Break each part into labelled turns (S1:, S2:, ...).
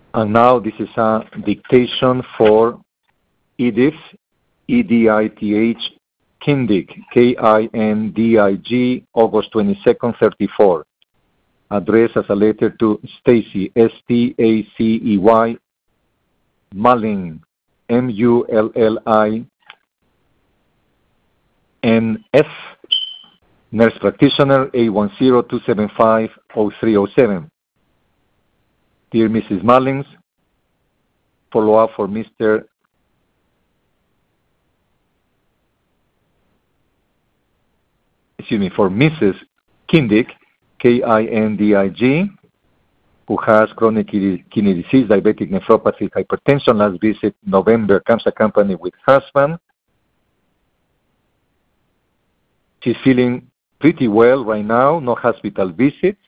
S1: And now this is a dictation for Edith, E-D-I-T-H, Kindig, K-I-N-D-I-G, August 22nd, 34. Addressed as a letter to Stacy, S-T-A-C-E-Y, Mulling, M-U-L-L-I-N-F, nurse practitioner, 810-275-0307. Dear Mrs. Mullings, follow-up for Mrs. Kindig, K-I-N-D-I-G, who has chronic kidney disease, diabetic nephropathy, hypertension. Last visit November, comes accompanied with husband. She's feeling pretty well right now, no hospital visits.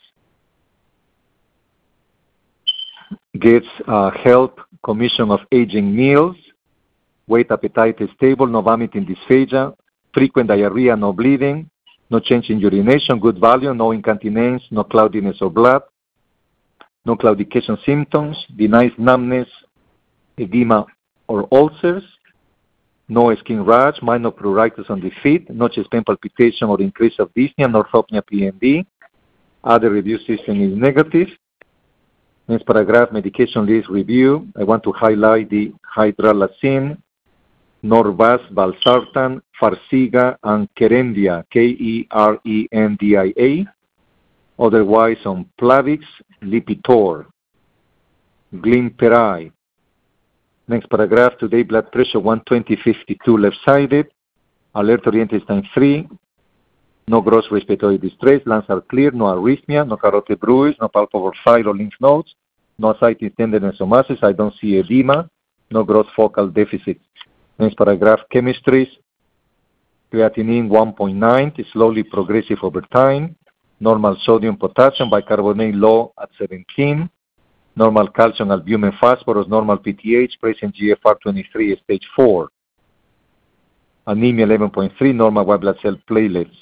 S1: Gets help, commission of aging meals, weight, appetite is stable, no vomiting, dysphagia, frequent diarrhea, no bleeding, no change in urination, good value, no incontinence, no cloudiness or blood, no claudication symptoms, denies numbness, edema or ulcers, no skin rash, minor pruritus on the feet, no chest pain, palpitation or increase of dyspnea, no orthopnea, PND. Other review system is negative. Next paragraph, medication list review. I want to highlight the hydralazine, Norvasc, Valsartan, Farxiga, and Kerendia, K-E-R-E-N-D-I-A. Otherwise on Plavix, Lipitor, Glimepiride. Next paragraph, today blood pressure 120/52 left-sided, alert oriented time 3, no gross respiratory distress, lungs are clear, no arrhythmia, no carotid bruise, no palpable side or lymph nodes, no ascites, tenderness or masses, I don't see edema, no gross focal deficit. Next paragraph, chemistries, creatinine 1.9, slowly progressive over time, normal sodium, potassium, bicarbonate low at 17, normal calcium, albumin, phosphorus, normal PTH, present GFR23, stage 4, anemia 11.3, normal white blood cell platelets.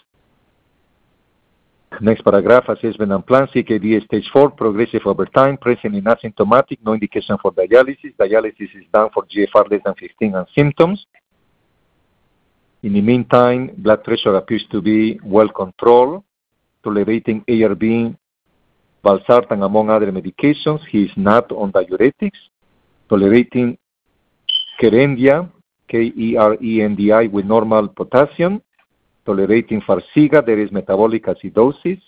S1: Next paragraph, assessment and plan, CKD stage 4, progressive over time, present in asymptomatic, no indication for dialysis. Dialysis is done for GFR less than 15 and symptoms. In the meantime, blood pressure appears to be well controlled, tolerating ARB, Valsartan, among other medications. He is not on diuretics, tolerating Kerendia, K-E-R-E-N-D-I, with normal potassium, tolerating Farxiga, there is metabolic acidosis.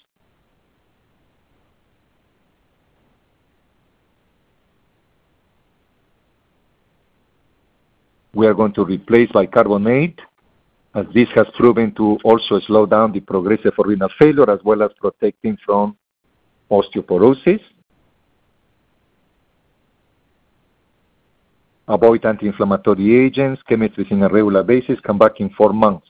S1: We are going to replace bicarbonate, as this has proven to also slow down the progressive renal failure as well as protecting from osteoporosis. Avoid anti-inflammatory agents, chemistries in a regular basis, come back in 4 months.